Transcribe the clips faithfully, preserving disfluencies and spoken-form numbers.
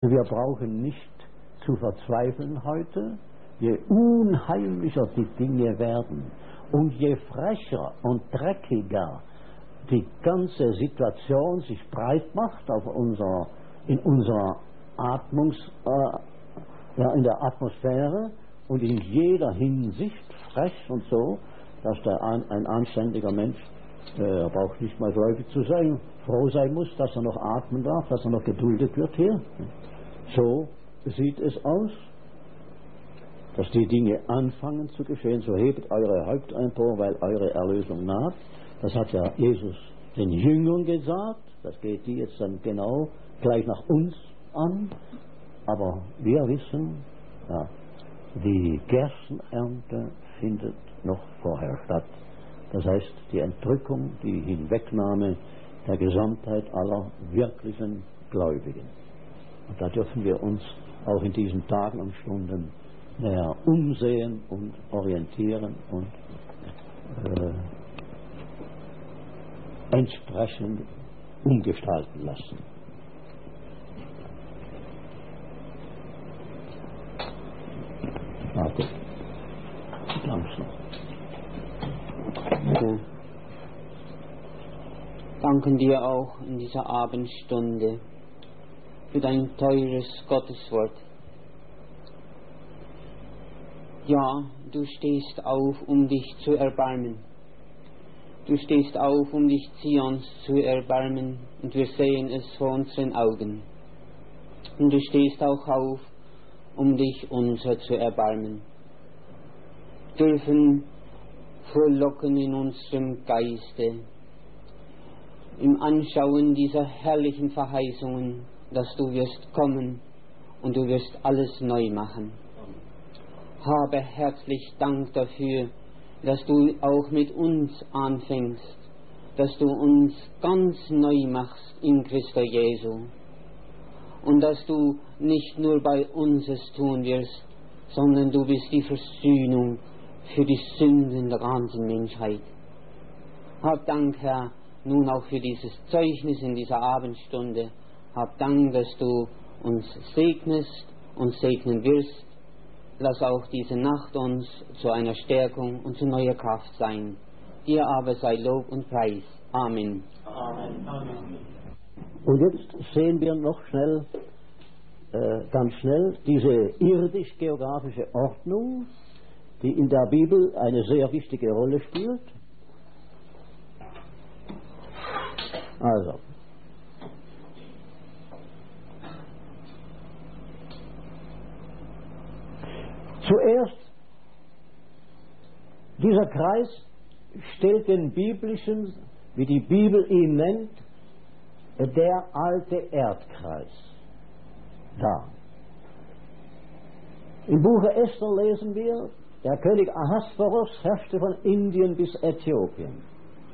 Wir brauchen nicht zu verzweifeln heute. Je unheimlicher die Dinge werden und je frecher und dreckiger die ganze Situation sich breit macht auf unser, in unserer Atmungs, äh, ja, in der Atmosphäre und in jeder Hinsicht frech und so, dass der ein, ein anständiger Mensch, äh, er braucht nicht mal gläubig zu sein, froh sein muss, dass er noch atmen darf, dass er noch geduldet wird hier. So sieht es aus, dass die Dinge anfangen zu geschehen. So hebt eure Haupt empor, weil eure Erlösung naht. Das hat ja Jesus den Jüngern gesagt. Das geht die jetzt dann genau gleich nach uns an. Aber wir wissen, ja, die Gerstenernte findet noch vorher statt. Das heißt, die Entrückung, die Hinwegnahme der Gesamtheit aller wirklichen Gläubigen. Und da dürfen wir uns auch in diesen Tagen und Stunden näher umsehen und orientieren und äh, entsprechend umgestalten lassen. Warte, langsam. Ja. Danken dir auch in dieser Abendstunde für dein teures Gotteswort. Ja, du stehst auf, um dich zu erbarmen. Du stehst auf, um dich Zions zu erbarmen, und wir sehen es vor unseren Augen. Und du stehst auch auf, um dich unser zu erbarmen. Dürfen frohlocken in unserem Geiste, im Anschauen dieser herrlichen Verheißungen, dass du wirst kommen und du wirst alles neu machen. Habe herzlich Dank dafür, dass du auch mit uns anfängst, dass du uns ganz neu machst in Christo Jesu und dass du nicht nur bei uns es tun wirst, sondern du bist die Versöhnung für die Sünden der ganzen Menschheit. Hab Dank, Herr, nun auch für dieses Zeugnis in dieser Abendstunde. Hab Dank, dass du uns segnest und segnen wirst. Lass auch diese Nacht uns zu einer Stärkung und zu neuer Kraft sein. Dir aber sei Lob und Preis. Amen. Amen. Amen. Und jetzt sehen wir noch schnell, äh, ganz schnell, diese irdisch-geografische Ordnung, die in der Bibel eine sehr wichtige Rolle spielt. Also, zuerst, dieser Kreis stellt den biblischen, wie die Bibel ihn nennt, der alte Erdkreis dar. Im Buche Esther lesen wir, der König Ahasveros herrschte von Indien bis Äthiopien.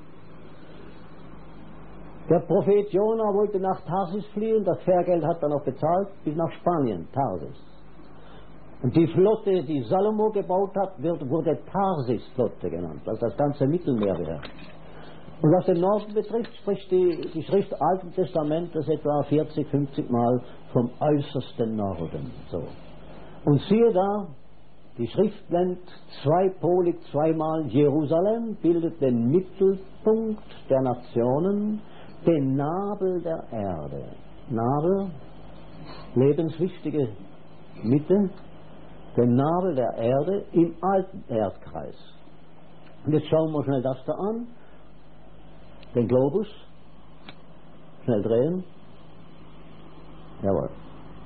Der Prophet Jona wollte nach Tarsis fliehen, das Fährgeld hat er noch bezahlt, bis nach Spanien, Tarsis. Und die Flotte, die Salomo gebaut hat, wird, wurde Tarsis-Flotte genannt, also das ganze Mittelmeer beherrscht. Und was den Norden betrifft, spricht die, die Schrift Alten Testamentes etwa vierzig, fünfzig Mal vom äußersten Norden. So. Und siehe da, die Schrift nennt zweipolig zweimal Jerusalem, bildet den Mittelpunkt der Nationen, den Nabel der Erde. Nabel, lebenswichtige Mitte, den Nabel der Erde im alten Erdkreis. Und jetzt schauen wir schnell das da an, den Globus, schnell drehen, jawohl.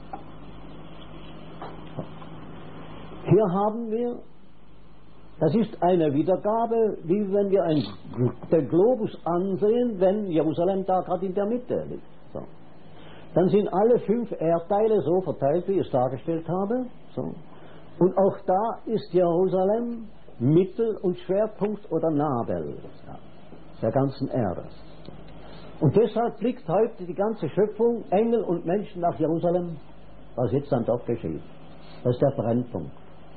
Hier haben wir, das ist eine Wiedergabe, wie wenn wir ein, den Globus ansehen, wenn Jerusalem da gerade in der Mitte liegt. So. Dann sind alle fünf Erdteile so verteilt, wie ich es dargestellt habe. So. Und auch da ist Jerusalem Mittel- und Schwerpunkt oder Nabel ja, der ganzen Erde. Und deshalb blickt heute die ganze Schöpfung, Engel und Menschen nach Jerusalem, was jetzt dann dort geschieht. Das ist der Brennpunkt.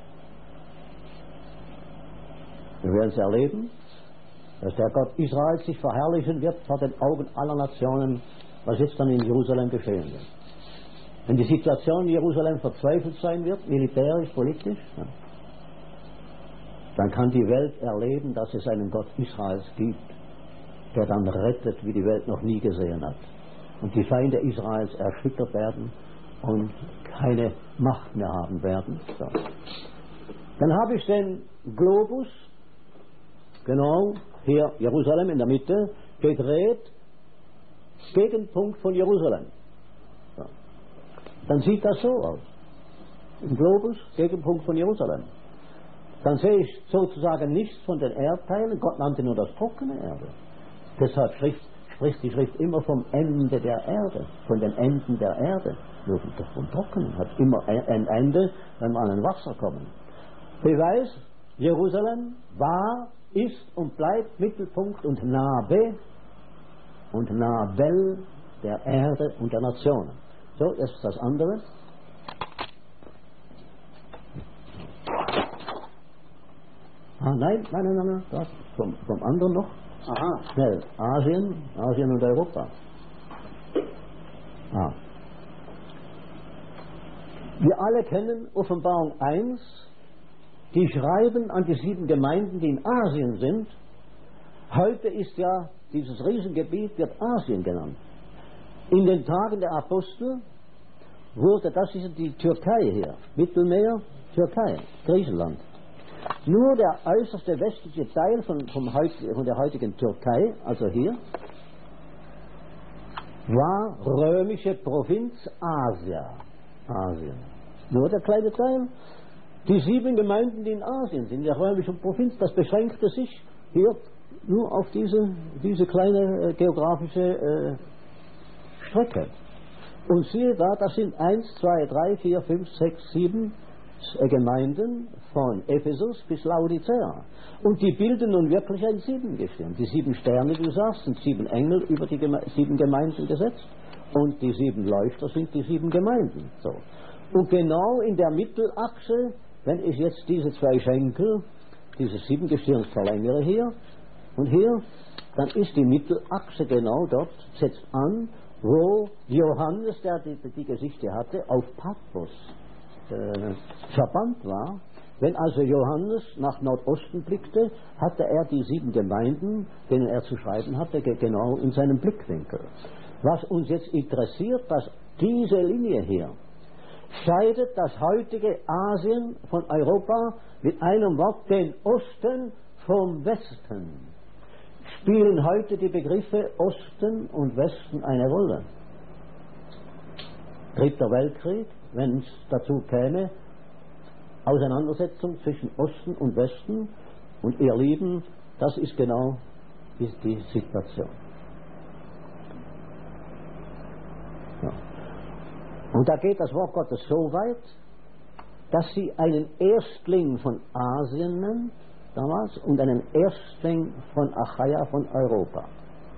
Wir werden es erleben, dass der Gott Israel sich verherrlichen wird vor den Augen aller Nationen, was jetzt dann in Jerusalem geschehen wird. Wenn die Situation in Jerusalem verzweifelt sein wird, militärisch, politisch, ja, dann kann die Welt erleben, dass es einen Gott Israels gibt, der dann rettet, wie die Welt noch nie gesehen hat. Und die Feinde Israels erschüttert werden und keine Macht mehr haben werden. So. Dann habe ich den Globus, genau, hier Jerusalem in der Mitte, gedreht, Gegenpunkt von Jerusalem. So. Dann sieht das so aus. Ein Globus, Gegenpunkt von Jerusalem. Dann sehe ich sozusagen nichts von den Erdteilen. Gott nannte nur das trockene Erde. Deshalb Schrift, spricht die Schrift immer vom Ende der Erde, von den Enden der Erde. Nur vom Trockenen hat immer ein Ende, wenn wir an ein Wasser kommen. Beweis, Jerusalem war, ist und bleibt Mittelpunkt und Nabe und Nabel der Erde und der Nationen. So, jetzt das andere. Ah, nein, nein, nein, nein, das, vom, vom anderen noch. Aha. Schnell, Asien, Asien und Europa. Ah. Wir alle kennen Offenbarung eins, die schreiben an die sieben Gemeinden, die in Asien sind. Heute ist ja dieses Riesengebiet, wird Asien genannt. In den Tagen der Apostel wurde, das ist die Türkei hier, Mittelmeer, Türkei, Griechenland. Nur der äußerste westliche Teil von, vom heut, von der heutigen Türkei, also hier, war römische Provinz Asia. Asien. Nur der kleine Teil. Die sieben Gemeinden, die in Asien sind, in der römischen Provinz, das beschränkte sich hier nur auf diese, diese kleine äh, geografische äh, Strecke. Und siehe da, das sind eins, zwei, drei, vier, fünf, sechs, sieben Gemeinden von Ephesus bis Laodicea. Und die bilden nun wirklich ein Siebengestirn. Die sieben Sterne, die du sagst, sind sieben Engel über die Geme- sieben Gemeinden gesetzt. Und die sieben Leuchter sind die sieben Gemeinden. So. Und genau in der Mittelachse, wenn ich jetzt diese zwei Schenkel, dieses Siebengestirns verlängere hier und hier, dann ist die Mittelachse genau dort, setzt an, wo Johannes, der die, die Geschichte hatte, auf Patmos äh, verbannt war. Wenn also Johannes nach Nordosten blickte, hatte er die sieben Gemeinden, denen er zu schreiben hatte, genau in seinem Blickwinkel. Was uns jetzt interessiert, dass diese Linie hier scheidet das heutige Asien von Europa mit einem Wort den Osten vom Westen. Spielen heute die Begriffe Osten und Westen eine Rolle? Dritter Weltkrieg, wenn es dazu käme, Auseinandersetzung zwischen Osten und Westen, und ihr Lieben, das ist genau die, die Situation. Ja. Und da geht das Wort Gottes so weit, dass sie einen Erstling von Asien nennt, damals, und einen Erstling von Achaia, von Europa.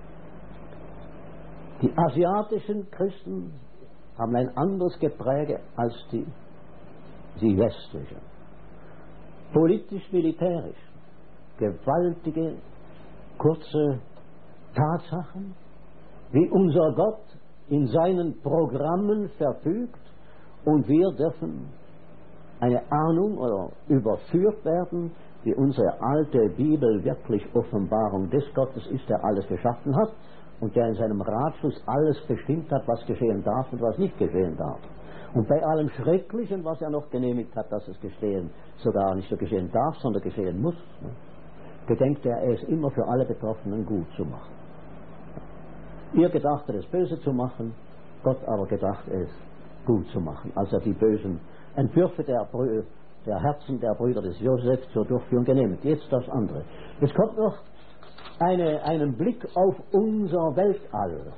Die asiatischen Christen haben ein anderes Gepräge als die, die westlichen. Politisch-militärisch, gewaltige, kurze Tatsachen, wie unser Gott in seinen Programmen verfügt, und wir dürfen eine Ahnung oder überführt werden, wie unsere alte Bibel wirklich Offenbarung des Gottes ist, der alles geschaffen hat und der in seinem Ratschluss alles bestimmt hat, was geschehen darf und was nicht geschehen darf. Und bei allem Schrecklichen, was er noch genehmigt hat, dass es geschehen, sogar nicht so geschehen darf, sondern geschehen muss, ne, gedenkt er, es immer für alle Betroffenen gut zu machen. Ihr gedachtet es böse zu machen, Gott aber gedacht es gut zu machen, als er die bösen Entwürfe der, Brü der Herzen der Brüder des Josef zur Durchführung genehmigt. Jetzt das andere. Es kommt noch eine, einen Blick auf unser Weltall.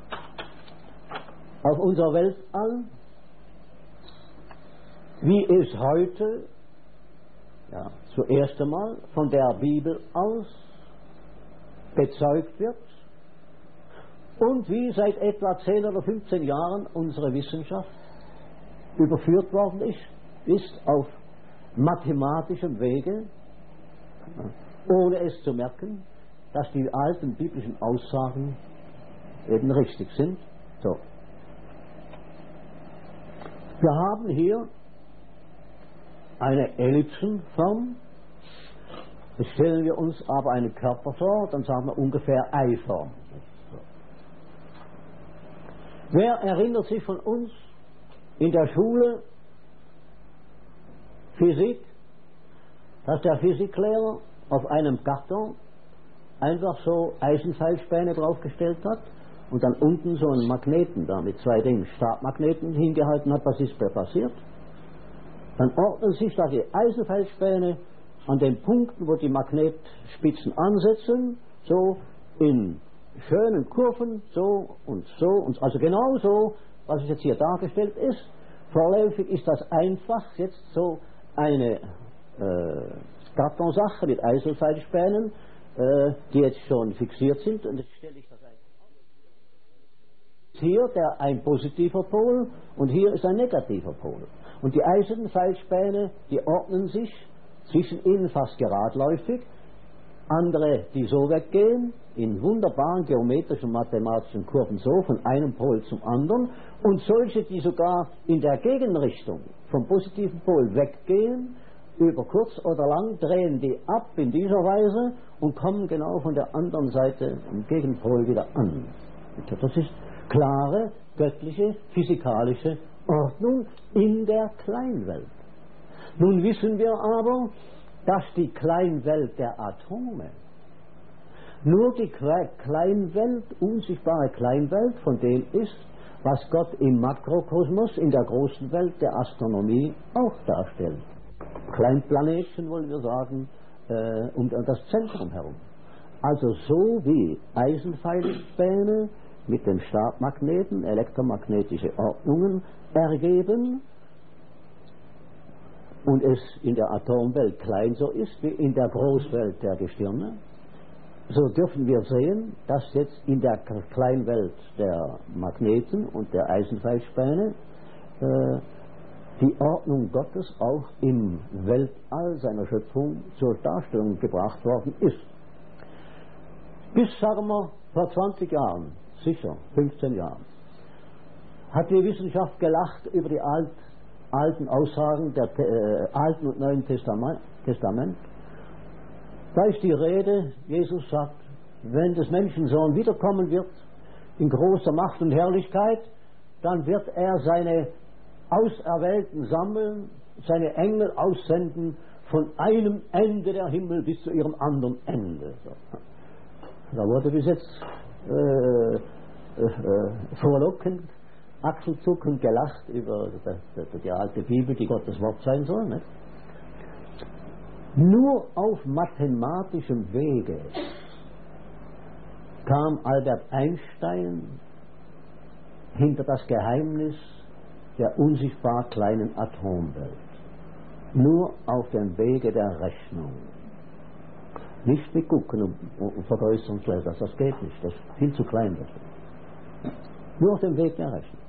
Auf unser Weltall, wie es heute, ja, zuerst einmal von der Bibel aus bezeugt wird und wie seit etwa zehn oder fünfzehn Jahren unsere Wissenschaft überführt worden ist, ist auf mathematischem Wege, ohne es zu merken, dass die alten biblischen Aussagen eben richtig sind. So. Wir haben hier eine Ellipsenform. Jetzt stellen wir uns aber einen Körper vor, dann sagen wir ungefähr Eiform. Wer erinnert sich von uns in der Schule Physik, dass der Physiklehrer auf einem Karton einfach so Eisenpfeilspäne draufgestellt hat und dann unten so einen Magneten da mit zwei Dingen, Stabmagneten hingehalten hat, was ist da passiert? Dann ordnen sich da die Eisenpfeilspäne an den Punkten, wo die Magnetspitzen ansetzen, so in schönen Kurven, so und so, und also genau so, was jetzt hier dargestellt ist. Vorläufig ist das einfach jetzt so eine äh, Kartonsache mit Eisenpfeilspänen, äh, die jetzt schon fixiert sind, und jetzt stelle ich das ein. Hier der ein positiver Pol und hier ist ein negativer Pol. Und die Eisenpfeilspäne, die ordnen sich zwischen ihnen fast geradläufig. Andere, die so weggehen, in wunderbaren geometrischen, mathematischen Kurven so, von einem Pol zum anderen. Und solche, die sogar in der Gegenrichtung vom positiven Pol weggehen, über kurz oder lang drehen die ab in dieser Weise und kommen genau von der anderen Seite am Gegenpol wieder an. Das ist klare, göttliche, physikalische Ordnung in der Kleinwelt. Nun wissen wir aber, dass die Kleinwelt der Atome nur die Kleinwelt, unsichtbare Kleinwelt von dem ist, was Gott im Makrokosmos, in der großen Welt der Astronomie auch darstellt. Kleinplaneten, wollen wir sagen, äh, um das Zentrum herum. Also so wie Eisenpfeilspäne mit den Stabmagneten elektromagnetische Ordnungen ergeben und es in der Atomwelt klein so ist wie in der Großwelt der Gestirne, so dürfen wir sehen, dass jetzt in der Kleinwelt der Magneten und der Eisenpfeilspäne äh, die Ordnung Gottes auch im Weltall seiner Schöpfung zur Darstellung gebracht worden ist. Bis, sagen wir, vor zwanzig Jahren, sicher, fünfzehn Jahren, hat die Wissenschaft gelacht über die alt, alten Aussagen der äh, Alten und Neuen Testament, Testament. Da ist die Rede, Jesus sagt, wenn des Menschensohn wiederkommen wird, in großer Macht und Herrlichkeit, dann wird er seine Auserwählten sammeln, seine Engel aussenden von einem Ende der Himmel bis zu ihrem anderen Ende. Da wurde bis jetzt äh, äh, frohlockend, achselzuckend gelacht über die, die alte Bibel, die Gottes Wort sein soll. Nicht? Nur auf mathematischem Wege kam Albert Einstein hinter das Geheimnis der unsichtbar kleinen Atomwelt. Nur auf dem Wege der Rechnung. Nicht mit Gucken und, und Vergrößerungsgläser, das geht nicht, das ist viel zu klein dafür. Nur auf dem Weg der Rechnung.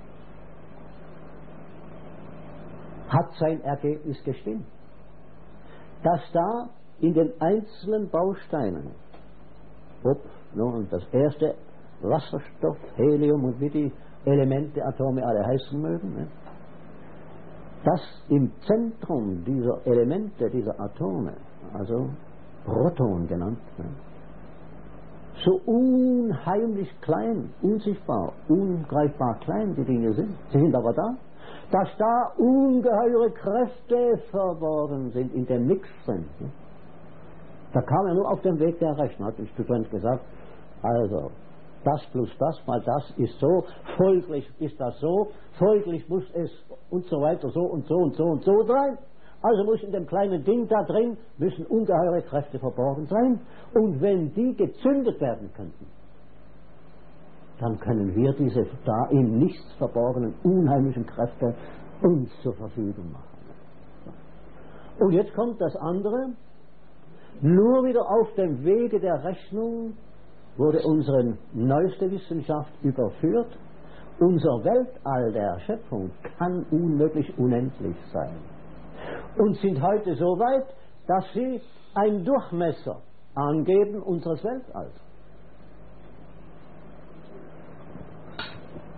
Hat sein Ergebnis gestimmt. Dass da in den einzelnen Bausteinen, ob nun das erste Wasserstoff, Helium und wie die Elemente, Atome alle heißen mögen, ne? Dass im Zentrum dieser Elemente, dieser Atome, also Proton genannt, ne? so unheimlich klein, unsichtbar, ungreifbar klein die Dinge sind, sie sind aber da, dass da ungeheure Kräfte verborgen sind in dem Mix drin. Ne? Da kam er nur auf dem Weg der Rechnung, hat ein Student gesagt, also das plus das mal das ist so, folglich ist das so, folglich muss es und so weiter so und so und so und so sein. Also muss in dem kleinen Ding da drin, müssen ungeheure Kräfte verborgen sein. Und wenn die gezündet werden könnten, dann können wir diese da in nichts verborgenen, unheimlichen Kräfte uns zur Verfügung machen. Und jetzt kommt das andere. Nur wieder auf dem Wege der Rechnung wurde unsere neueste Wissenschaft überführt. Unser Weltall der Schöpfung kann unmöglich unendlich sein. Und sind heute so weit, dass sie einen Durchmesser angeben unseres Weltalls.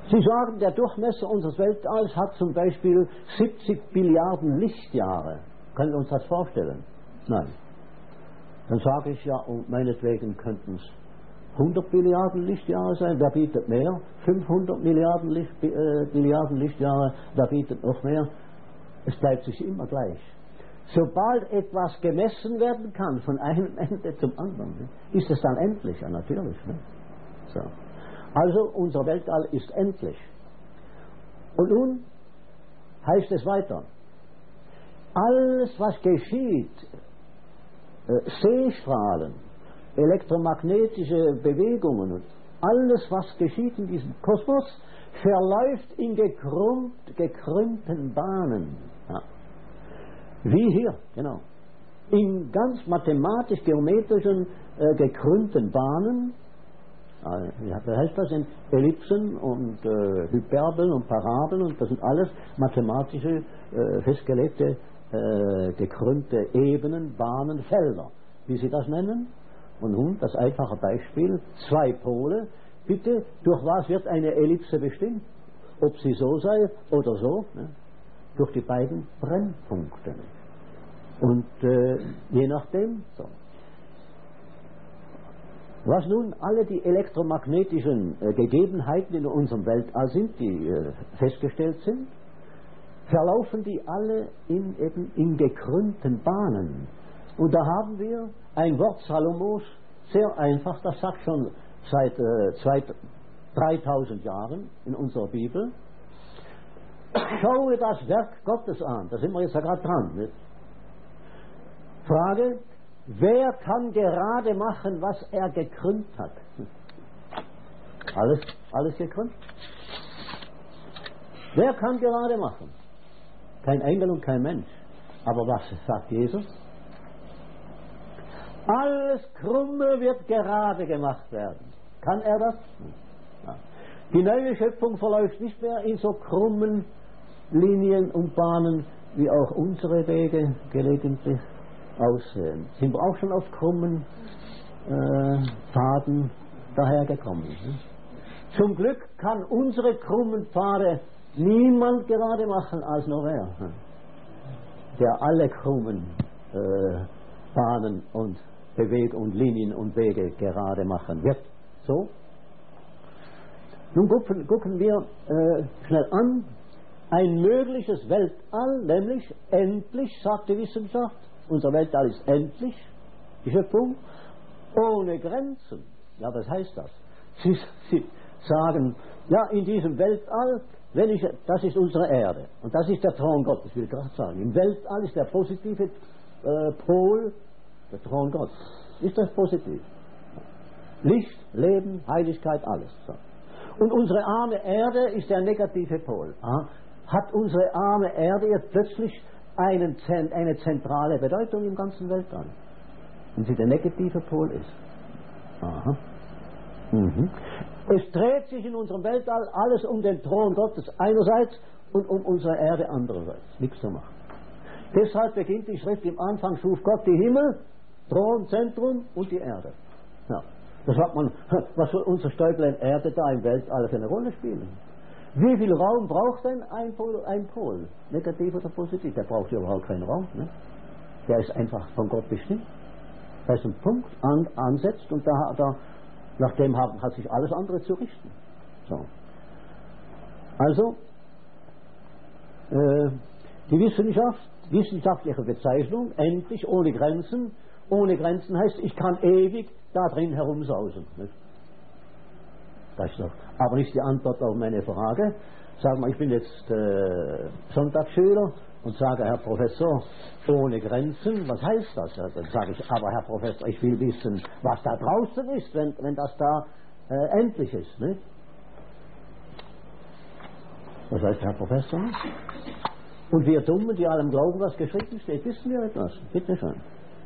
Sie sagen, der Durchmesser unseres Weltalls hat zum Beispiel siebzig Billiarden Lichtjahre. Können wir uns das vorstellen? Nein. Dann sage ich ja, und meinetwegen könnten es hundert Billiarden Lichtjahre sein, wer bietet mehr? fünfhundert Milliarden Licht, äh, Billiarden Lichtjahre, wer bietet noch mehr? Es bleibt sich immer gleich. Sobald etwas gemessen werden kann, von einem Ende zum anderen, ne, ist es dann endlich, ja natürlich. Ne? So. Also unser Weltall ist endlich. Und nun heißt es weiter, alles was geschieht, äh, Sehstrahlen, elektromagnetische Bewegungen und alles was geschieht in diesem Kosmos, verläuft in gekrümmt, gekrümmten Bahnen. Ja. Wie hier, genau. In ganz mathematisch-geometrischen äh, gekrümmten Bahnen. Wie heißt das? In Ellipsen und äh, Hyperbeln und Parabeln und das sind alles mathematische, äh, festgelegte, äh, gekrümmte Ebenen, Bahnen, Felder, wie Sie das nennen. Und nun das einfache Beispiel, zwei Pole. Bitte, durch was wird eine Ellipse bestimmt? Ob sie so sei oder so? Ne? Durch die beiden Brennpunkte. Und äh, je nachdem, so. Was nun alle die elektromagnetischen äh, Gegebenheiten in unserem Weltall sind, die äh, festgestellt sind, verlaufen die alle in, eben in gekrümmten Bahnen. Und da haben wir ein Wort Salomos, sehr einfach, das sagt schon seit äh, dreitausend Jahren in unserer Bibel. Schaue das Werk Gottes an, da sind wir jetzt ja gerade dran. Nicht? Frage, wer kann gerade machen, was er gekrümmt hat? Alles, alles gekrümmt? Wer kann gerade machen? Kein Engel und kein Mensch. Aber was sagt Jesus? Alles Krumme wird gerade gemacht werden. Kann er das? Ja. Die neue Schöpfung verläuft nicht mehr in so krummen Linien und Bahnen, wie auch unsere Wege gelegentlich aussehen. Sind wir auch schon auf krummen äh, Pfaden dahergekommen. Ne? Zum Glück kann unsere krummen Pfade niemand gerade machen als nur wer, der alle krummen äh, Bahnen und Bewegungen und Linien und Wege gerade machen wird. So. Nun gucken, gucken wir äh, schnell an, ein mögliches Weltall, nämlich endlich, sagt die Wissenschaft, unser Weltall ist endlich, die Schöpfung, ohne Grenzen. Ja, was heißt das? Sie, Sie sagen, ja, in diesem Weltall, wenn ich, das ist unsere Erde und das ist der Thron Gottes, will ich gerade sagen. Im Weltall ist der positive äh, Pol der Thron Gottes. Ist das positiv? Licht, Leben, Heiligkeit, alles. So. Und unsere arme Erde ist der negative Pol. Aha. Hat unsere arme Erde jetzt plötzlich einen, eine zentrale Bedeutung im ganzen Weltall? Wenn sie der negative Pol ist. Aha. Mhm. Es dreht sich in unserem Weltall alles um den Thron Gottes einerseits und um unsere Erde andererseits. Nichts zu machen. Deshalb beginnt die Schrift, im Anfang schuf Gott die Himmel, Thron, Zentrum und die Erde. Ja. Da sagt man, was soll unser Stäublein Erde da im Weltall für eine Rolle spielen? Wie viel Raum braucht denn ein Pol, ein Pol? Negativ oder positiv? Der braucht ja überhaupt keinen Raum. Ne? Der ist einfach von Gott bestimmt. Da ist ein Punkt, an, ansetzt und da, da, nach dem hat, hat sich alles andere zu richten. So. Also, äh, die Wissenschaft, wissenschaftliche Bezeichnung, endlich, ohne Grenzen. Ohne Grenzen heißt, ich kann ewig da drin herumsausen. Nicht? Das ist doch aber nicht die Antwort auf meine Frage. Sagen wir, ich bin jetzt äh, Sonntagsschüler und sage, Herr Professor, ohne Grenzen, was heißt das? Ja, dann sage ich, aber Herr Professor, ich will wissen, was da draußen ist, wenn, wenn das da äh, endlich ist. Nicht? Was heißt Herr Professor? Und wir Dummen, die allem glauben, was geschrieben steht, wissen wir etwas. Bitte schön.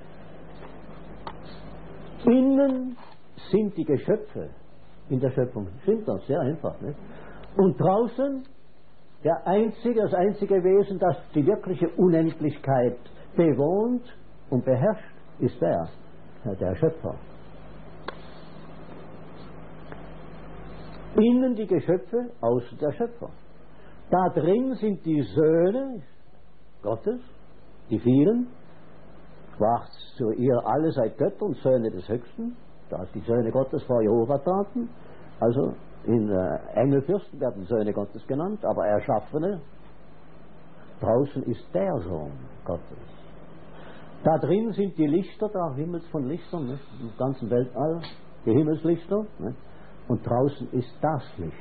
Innen sind die Geschöpfe in der Schöpfung. Stimmt das? Sehr einfach. Nicht? Und draußen der einzige, das einzige Wesen, das die wirkliche Unendlichkeit bewohnt und beherrscht, ist der, der Schöpfer. Innen die Geschöpfe, außen der Schöpfer. Da drin sind die Söhne Gottes, die vielen. Sprach zu ihr, alle seid Götter und Söhne des Höchsten. Da die Söhne Gottes vor Jehova traten. Also in äh, Engelfürsten werden Söhne Gottes genannt, aber Erschaffene. Draußen ist der Sohn Gottes. Da drin sind die Lichter, der Himmels von Lichtern, ne? Im ganzen Weltall, die Himmelslichter. Ne? Und draußen ist das Licht.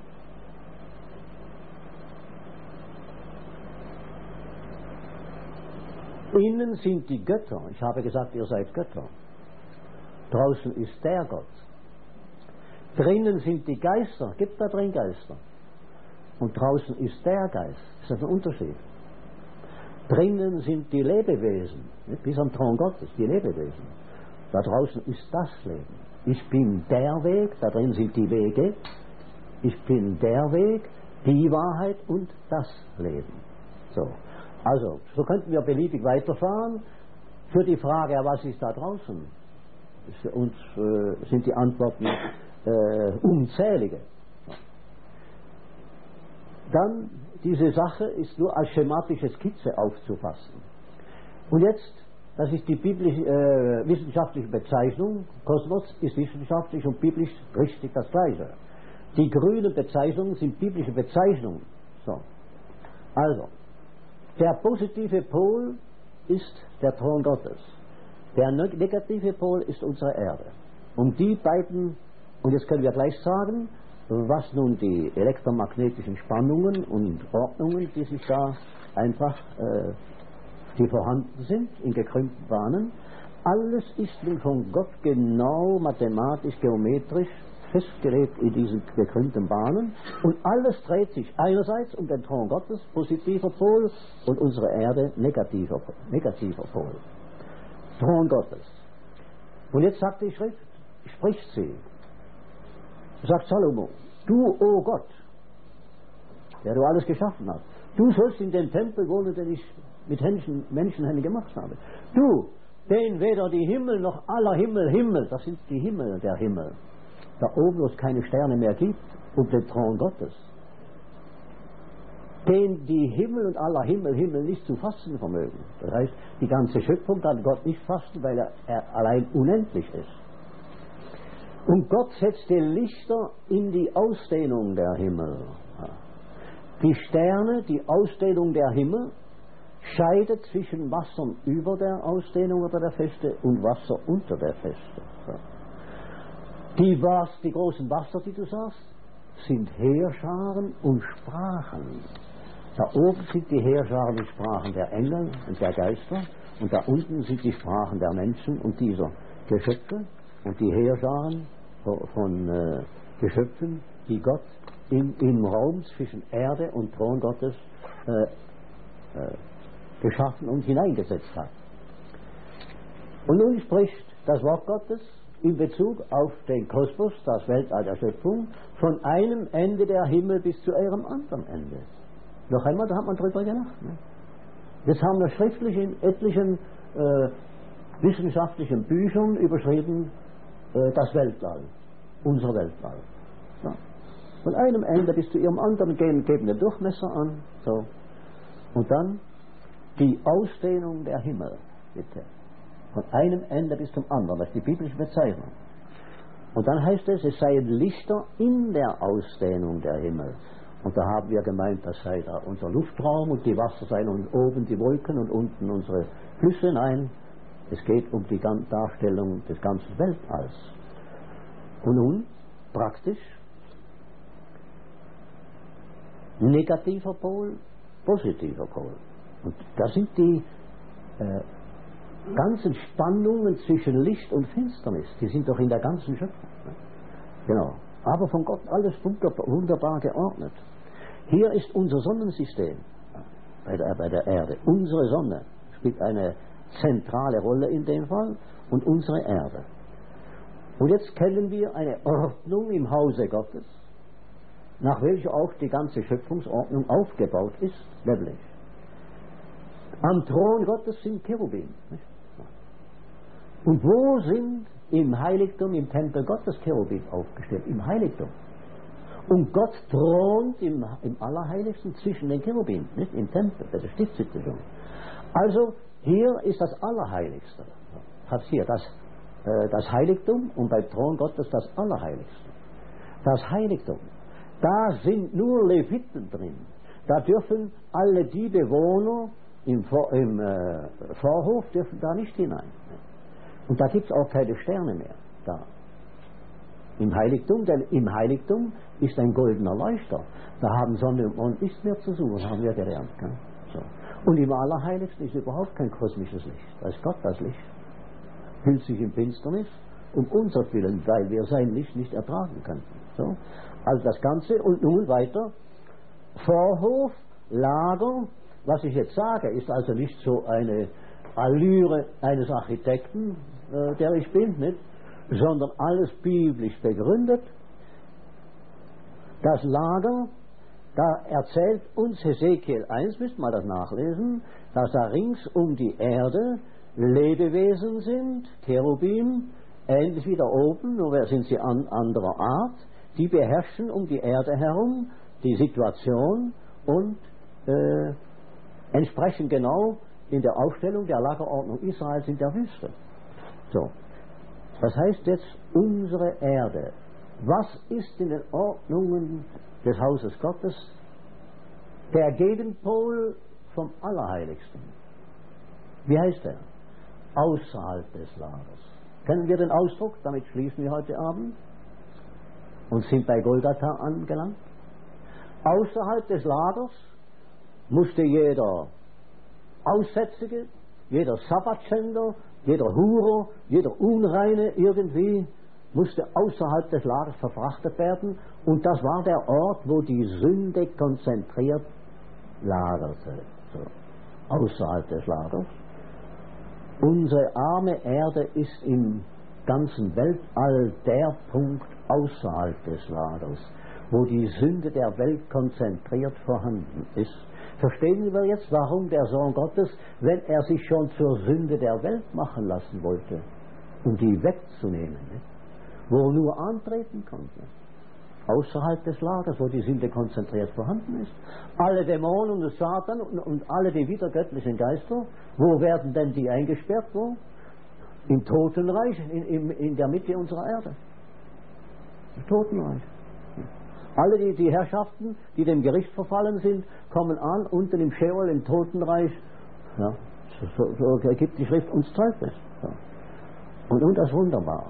Innen sind die Götter. Ich habe gesagt, ihr seid Götter. Draußen ist der Gott. Drinnen sind die Geister. Gibt da drin Geister? Und draußen ist der Geist. Ist das ein Unterschied? Drinnen sind die Lebewesen, nicht? Bis am Thron Gottes, die Lebewesen. Da draußen ist das Leben. Ich bin der Weg, da drin sind die Wege. Ich bin der Weg, die Wahrheit und das Leben. So. Also, so könnten wir beliebig weiterfahren. Für die Frage, ja, was ist da draußen? Für uns äh, sind die Antworten äh, unzählige. Dann, diese Sache ist nur als schematische Skizze aufzufassen. Und jetzt, das ist die biblisch, äh, wissenschaftliche Bezeichnung. Kosmos ist wissenschaftlich und biblisch richtig das Gleiche. Die grünen Bezeichnungen sind biblische Bezeichnungen. So. Also, der positive Pol ist der Thron Gottes. Der negative Pol ist unsere Erde. Um die beiden, und jetzt können wir gleich sagen, was nun die elektromagnetischen Spannungen und Ordnungen, die sich da einfach, äh, die vorhanden sind, in gekrümmten Bahnen, alles ist nun von Gott genau mathematisch, geometrisch festgelegt in diesen gekrümmten Bahnen und alles dreht sich einerseits um den Thron Gottes, positiver Pol, und unsere Erde, negativer, negativer Pol. Thron Gottes. Und jetzt sagt die Schrift, spricht sie, sagt Salomo, du, o oh Gott, der du alles geschaffen hast, du sollst in den Tempel wohnen, den ich mit Händen, Menschenhänden gemacht habe. Du, den weder die Himmel noch aller Himmel, Himmel, das sind die Himmel der Himmel, da oben, wo es keine Sterne mehr gibt, um den Thron Gottes, den die Himmel und aller Himmel, Himmel nicht zu fassen vermögen. Das heißt, die ganze Schöpfung kann Gott nicht fassen, weil er, er allein unendlich ist. Und Gott setzte Lichter in die Ausdehnung der Himmel. Die Sterne, die Ausdehnung der Himmel, scheidet zwischen Wassern über der Ausdehnung oder der Feste und Wasser unter der Feste. Die, was, die großen Wasser, die du sahst, sind Heerscharen und Sprachen. Da oben sind die Heerscharen und Sprachen der Engel und der Geister, und da unten sind die Sprachen der Menschen und dieser Geschöpfe und die Heerscharen von, von äh, Geschöpfen, die Gott in, im Raum zwischen Erde und Thron Gottes äh, äh, geschaffen und hineingesetzt hat. Und nun spricht das Wort Gottes in Bezug auf den Kosmos, das Weltall der Schöpfung, von einem Ende der Himmel bis zu ihrem anderen Ende. Noch einmal, da hat man drüber gelacht. Ne? Das haben wir schriftlich in etlichen äh, wissenschaftlichen Büchern überschrieben, äh, das Weltall, unser Weltall. Ja. Von einem Ende bis zu ihrem anderen geben, geben den Durchmesser an. So. Und dann die Ausdehnung der Himmel, bitte. Von einem Ende bis zum anderen, das ist die biblische Bezeichnung. Und dann heißt es, es seien Lichter in der Ausdehnung der Himmel. Und da haben wir gemeint, das sei da unser Luftraum und die Wasser seien und oben die Wolken und unten unsere Flüsse. Nein, es geht um die Darstellung des ganzen Weltalls. Und nun, praktisch, negativer Pol, positiver Pol. Und da sind die äh, ganzen Spannungen zwischen Licht und Finsternis, die sind doch in der ganzen Schöpfung. Ne? Genau. Aber von Gott alles wunderbar, wunderbar geordnet. Hier ist unser Sonnensystem bei der, bei der Erde. Unsere Sonne spielt eine zentrale Rolle in dem Fall und unsere Erde. Und jetzt kennen wir eine Ordnung im Hause Gottes, nach welcher auch die ganze Schöpfungsordnung aufgebaut ist, nämlich am Thron Gottes sind Cherubim. Nicht? Und wo sind im Heiligtum, im Tempel Gottes Cherubim aufgestellt? Im Heiligtum. Und Gott thront im, im Allerheiligsten zwischen den Cherubim, nicht im Tempel, bei der Stiftshütte schon. Also hier ist das Allerheiligste. Passiert das, äh, das Heiligtum und beim Thron Gottes das Allerheiligste. Das Heiligtum. Da sind nur Leviten drin. Da dürfen alle die Bewohner im, Vor, im äh, Vorhof dürfen da nicht hinein. Und da gibt es auch keine Sterne mehr. Da. Im Heiligtum, denn im Heiligtum ist ein goldener Leuchter. Da haben Sonne und Mond nichts mehr zu suchen, haben wir gelernt. So. Und im Allerheiligsten ist überhaupt kein kosmisches Licht. Da ist Gott das Licht. Hüllt sich in Finsternis, um unser Willen, weil wir sein Licht nicht ertragen könnten. So. Also das Ganze und nun weiter. Vorhof, Lager, was ich jetzt sage, ist also nicht so eine Allüre eines Architekten, äh, der ich bin, nicht? Sondern alles biblisch begründet. Das Lager, da erzählt uns Hesekiel eins, müsst mal das nachlesen, dass da rings um die Erde Lebewesen sind, Cherubim, ähnlich wie da oben, nur sind sie an anderer Art, die beherrschen um die Erde herum die Situation und äh, entsprechen genau in der Aufstellung der Lagerordnung Israels in der Wüste. So. Das heißt jetzt unsere Erde. Was ist in den Ordnungen des Hauses Gottes der Gegenpol vom Allerheiligsten? Wie heißt er? Außerhalb des Lagers. Kennen wir den Ausdruck? Damit schließen wir heute Abend und sind bei Golgatha angelangt. Außerhalb des Lagers musste jeder Aussätzige, jeder Sabbatschänder, jeder Hurer, jeder Unreine irgendwie musste außerhalb des Lagers verfrachtet werden. Und das war der Ort, wo die Sünde konzentriert lagerte. So. Außerhalb des Lagers. Unsere arme Erde ist im ganzen Weltall der Punkt außerhalb des Lagers, wo die Sünde der Welt konzentriert vorhanden ist. Verstehen wir jetzt, warum der Sohn Gottes, wenn er sich schon zur Sünde der Welt machen lassen wollte, um die wegzunehmen, ne? Wo er nur antreten konnte, außerhalb des Lagers, wo die Sünde konzentriert vorhanden ist. Alle Dämonen und Satan und, und alle die widergöttlichen Geister, wo werden denn die eingesperrt? Wo? Im Totenreich, in, in, in der Mitte unserer Erde. Im Totenreich. Alle die, die Herrschaften, die dem Gericht verfallen sind, kommen an, unten im Sheol, im Totenreich. Ja, so, so, so gibt die Schrift uns Zeugnis. Ja. Und, und das Wunderbare.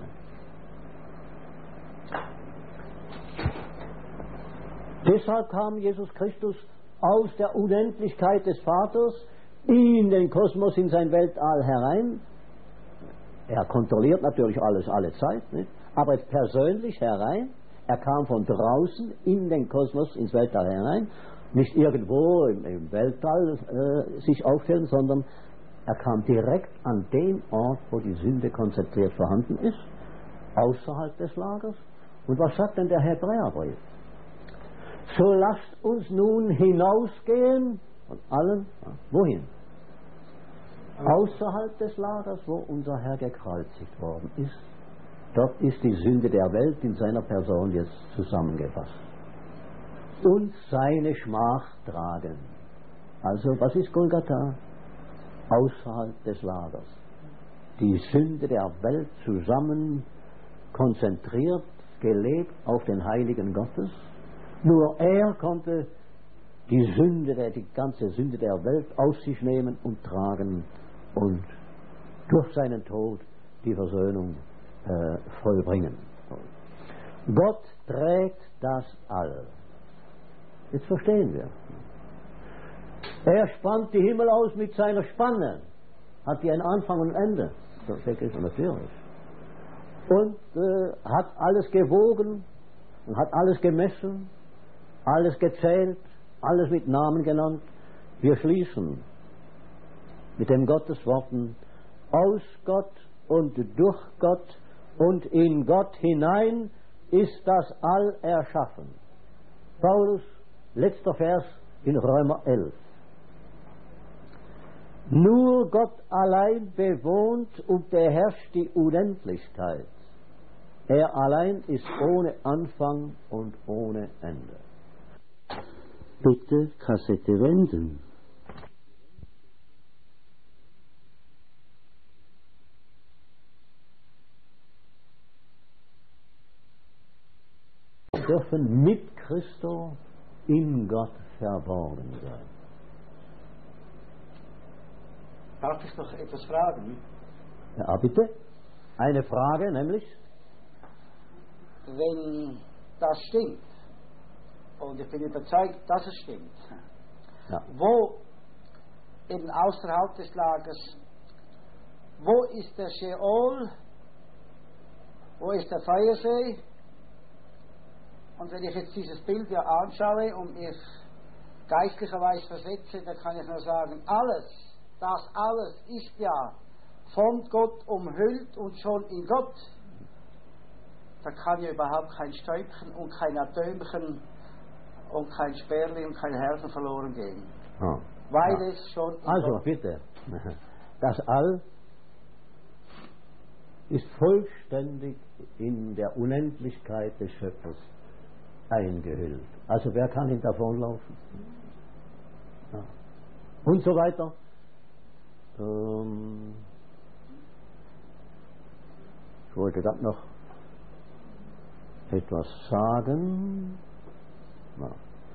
Deshalb kam Jesus Christus aus der Unendlichkeit des Vaters in den Kosmos, in sein Weltall herein. Er kontrolliert natürlich alles, alle Zeit, nicht? Aber persönlich herein. Er kam von draußen in den Kosmos, ins Weltall herein, nicht irgendwo im, im Weltall äh, sich aufstellen, sondern er kam direkt an den Ort, wo die Sünde konzentriert vorhanden ist, außerhalb des Lagers. Und was sagt denn der Hebräerbrief? So lasst uns nun hinausgehen von allen, ja, wohin? Außerhalb des Lagers, wo unser Herr gekreuzigt worden ist. Dort ist die Sünde der Welt in seiner Person jetzt zusammengefasst. Und seine Schmach tragen. Also, was ist Golgatha? Außerhalb des Lagers. Die Sünde der Welt zusammen konzentriert, gelebt auf den Heiligen Gottes. Nur er konnte die Sünde, der, die ganze Sünde der Welt auf sich nehmen und tragen und durch seinen Tod die Versöhnung äh, vollbringen. Gott trägt das All. Jetzt verstehen wir. Er spannt die Himmel aus mit seiner Spanne. Hat die einen Anfang und ein Ende. Das ist natürlich. Und äh, hat alles gewogen und hat alles gemessen, alles gezählt, alles mit Namen genannt. Wir schließen mit den Gottesworten: aus Gott und durch Gott und in Gott hinein ist das All erschaffen. Paulus, letzter Vers in Römer elf. Nur Gott allein bewohnt und beherrscht die Unendlichkeit. Er allein ist ohne Anfang und ohne Ende. Bitte Kassette wenden. Wir dürfen mit Christus in Gott verborgen sein. Darf ich noch etwas fragen? Ja, bitte. Eine Frage, nämlich? Wenn das stimmt, und ich bin überzeugt, dass es stimmt, Ja. wo eben außerhalb des Lagers, wo ist der Sheol, wo ist der Feuersee? Und wenn ich jetzt dieses Bild ja anschaue und mich geistlicherweise versetze, dann kann ich nur sagen, alles, das alles ist ja von Gott umhüllt und schon in Gott. Da kann ja überhaupt kein Stäubchen und kein Atömchen und kein Sperli und kein Herzen verloren gehen. Ah. Weil Ja. es schon in Also Gott bitte, das All ist vollständig in der Unendlichkeit des Schöpfers eingehüllt. Also wer kann ihn davonlaufen? Ja. Und so weiter. Ähm, ich wollte gerade noch etwas sagen. Ja.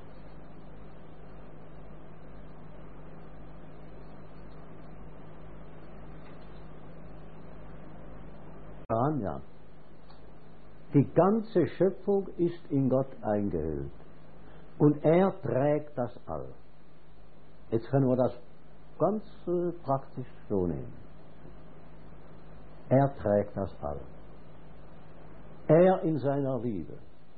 Ja. Die ganze Schöpfung ist in Gott eingehüllt. Und er trägt das All. Jetzt können wir das ganz äh, praktisch so nehmen. Er trägt das All. Er in seiner Liebe.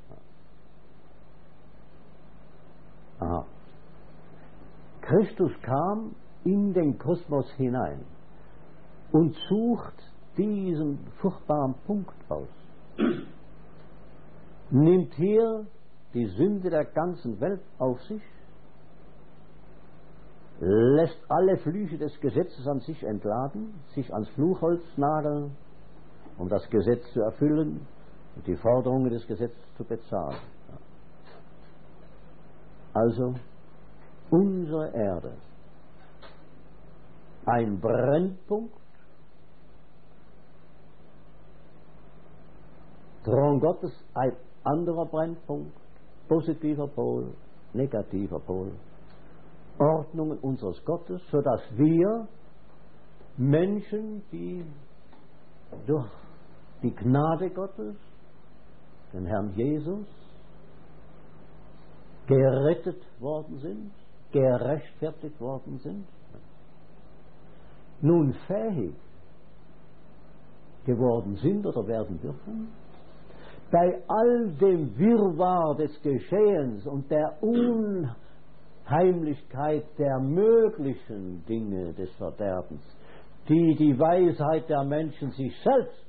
Aha. Christus kam in den Kosmos hinein und sucht diesen furchtbaren Punkt aus. Nimmt hier die Sünde der ganzen Welt auf sich, lässt alle Flüche des Gesetzes an sich entladen, sich ans Fluchholz nageln, um das Gesetz zu erfüllen und die Forderungen des Gesetzes zu bezahlen. Also unsere Erde, ein Brennpunkt, Thron Gottes ein anderer Brennpunkt, positiver Pol, negativer Pol, Ordnungen unseres Gottes, sodass wir Menschen, die durch die Gnade Gottes, den Herrn Jesus, gerettet worden sind, gerechtfertigt worden sind, nun fähig geworden sind oder werden dürfen, bei all dem Wirrwarr des Geschehens und der Unheimlichkeit der möglichen Dinge des Verderbens, die die Weisheit der Menschen sich selbst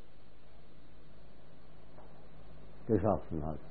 geschaffen hat,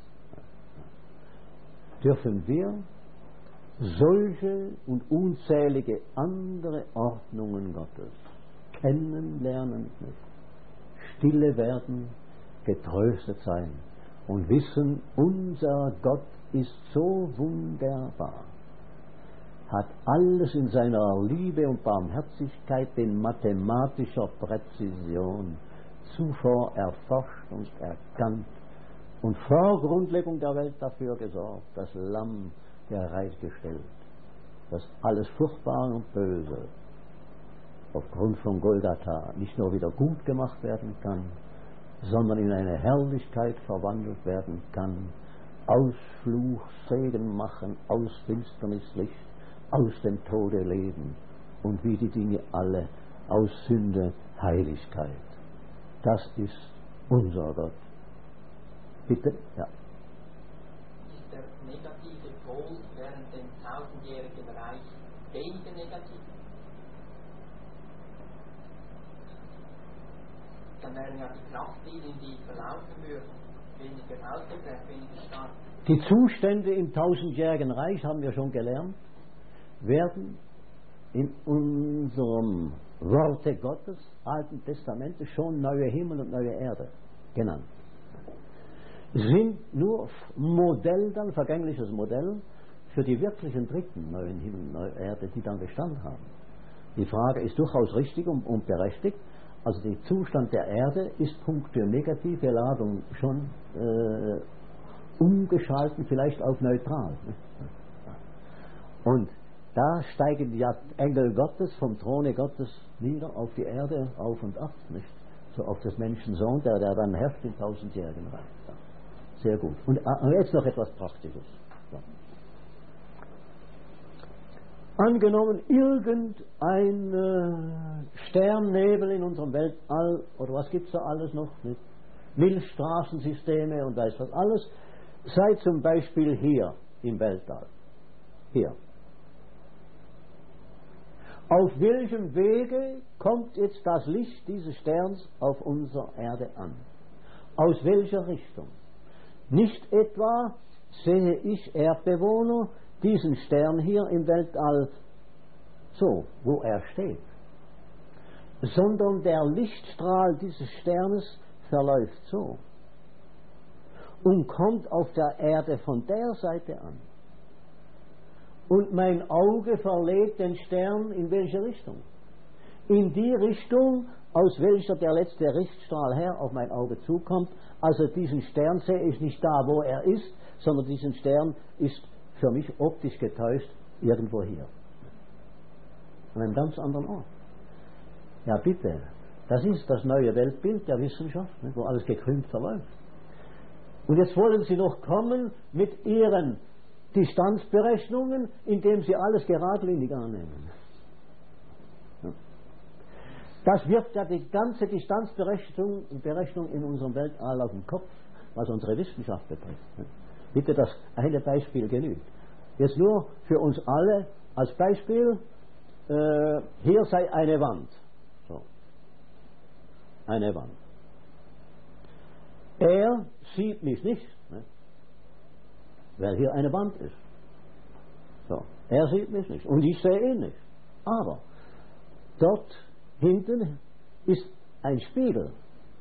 dürfen wir solche und unzählige andere Ordnungen Gottes kennenlernen, stille werden, getröstet sein und wissen, unser Gott ist so wunderbar, hat alles in seiner Liebe und Barmherzigkeit in mathematischer Präzision zuvor erforscht und erkannt und vor Grundlegung der Welt dafür gesorgt, das Lamm bereitgestellt, dass alles Furchtbare und Böse aufgrund von Golgatha nicht nur wieder gut gemacht werden kann, sondern in eine Herrlichkeit verwandelt werden kann, aus Fluch Segen machen, aus Finsternis Licht, aus dem Tode Leben und wie die Dinge alle aus Sünde Heiligkeit. Das ist unser Gott. Bitte? Ja. Ist der negative Pol während dem tausendjährigen Reich weniger negativ? Dann wären ja die Kraftlinien, die verlaufen würden, weniger ausgeprägt, weniger stark. Die Zustände im tausendjährigen Reich, haben wir schon gelernt, werden in unserem Worte Gottes, Alten Testamente, schon neue Himmel und neue Erde genannt. sind nur Modell, dann vergängliches Modell für die wirklichen dritten neuen Himmel und neue Erde, die dann Bestand haben. Die Frage ist durchaus richtig und, und berechtigt. Also der Zustand der Erde ist Punkt für negative Ladung schon äh, umgeschalten, vielleicht auf neutral. Und da steigen ja Engel Gottes vom Throne Gottes nieder auf die Erde, auf und ab, nicht? So auf des Menschensohn, der, der dann herrscht in tausendjährigen Reich. Ja. Sehr gut. Und äh, jetzt noch etwas Praktisches. Ja. Angenommen, irgendein äh, Sternnebel in unserem Weltall, oder was gibt es da alles noch? Mit Milchstraßensysteme und weiß was alles, sei zum Beispiel hier im Weltall. Hier. Auf welchem Wege kommt jetzt das Licht dieses Sterns auf unserer Erde an? Aus welcher Richtung? Nicht etwa sehe ich Erdbewohner diesen Stern hier im Weltall so, wo er steht, sondern der Lichtstrahl dieses Sternes verläuft so und kommt auf der Erde von der Seite an. Und mein Auge verlegt den Stern in welche Richtung? In die Richtung, aus welcher der letzte Lichtstrahl her auf mein Auge zukommt. Also diesen Stern sehe ich nicht da, wo er ist, sondern diesen Stern ist für mich optisch getäuscht irgendwo hier. An einem ganz anderen Ort. Ja bitte, das ist das neue Weltbild der Wissenschaft, wo alles gekrümmt verläuft. Und jetzt wollen Sie noch kommen mit Ihren Distanzberechnungen, indem Sie alles geradlinig annehmen. Das wirft ja die ganze Distanzberechnung Berechnung in unserem Weltall auf den Kopf, was unsere Wissenschaft betrifft. Bitte, das eine Beispiel genügt. Jetzt nur für uns alle als Beispiel, äh, hier sei eine Wand. So. Eine Wand. Er sieht mich nicht, ne? Weil hier eine Wand ist. So. Er sieht mich nicht und ich sehe ihn nicht. Aber dort hinten ist ein Spiegel.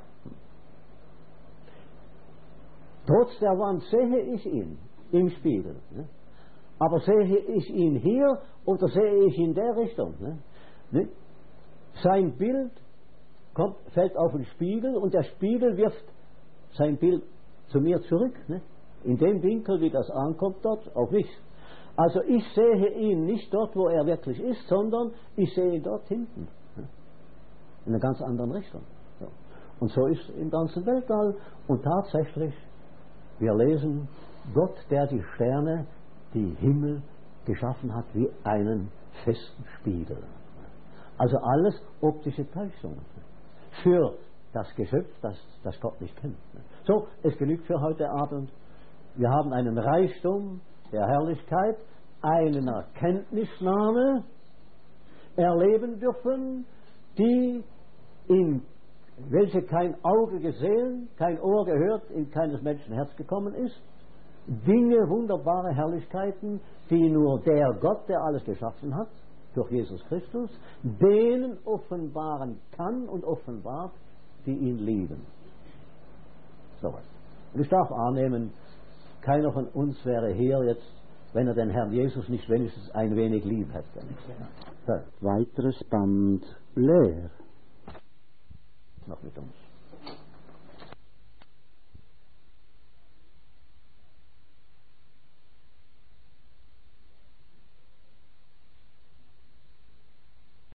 Trotz der Wand sehe ich ihn im Spiegel. Ne? Aber sehe ich ihn hier oder sehe ich ihn in der Richtung? Ne? Ne? Sein Bild kommt, fällt auf den Spiegel und der Spiegel wirft sein Bild zu mir zurück. Ne? In dem Winkel, wie das ankommt, dort auf mich. Also ich sehe ihn nicht dort, wo er wirklich ist, sondern ich sehe ihn dort hinten. Ne? In einer ganz anderen Richtung. So. Und so ist es im ganzen Weltall. Und tatsächlich, wir lesen, Gott, der die Sterne, die Himmel geschaffen hat, wie einen festen Spiegel. Also alles optische Täuschungen. Für das Geschöpf, das, das Gott nicht kennt. So, es genügt für heute Abend. Wir haben einen Reichtum der Herrlichkeit, eine Kenntnisnahme erleben dürfen, die in welche kein Auge gesehen, kein Ohr gehört, in keines Menschen Herz gekommen ist. Dinge, wunderbare Herrlichkeiten, die nur der Gott, der alles geschaffen hat, durch Jesus Christus, denen offenbaren kann und offenbart, die ihn lieben. So was. Und ich darf annehmen, keiner von uns wäre hier jetzt, wenn er den Herrn Jesus nicht wenigstens ein wenig lieb hätte. So. Weiteres Band leer. Noch mit uns.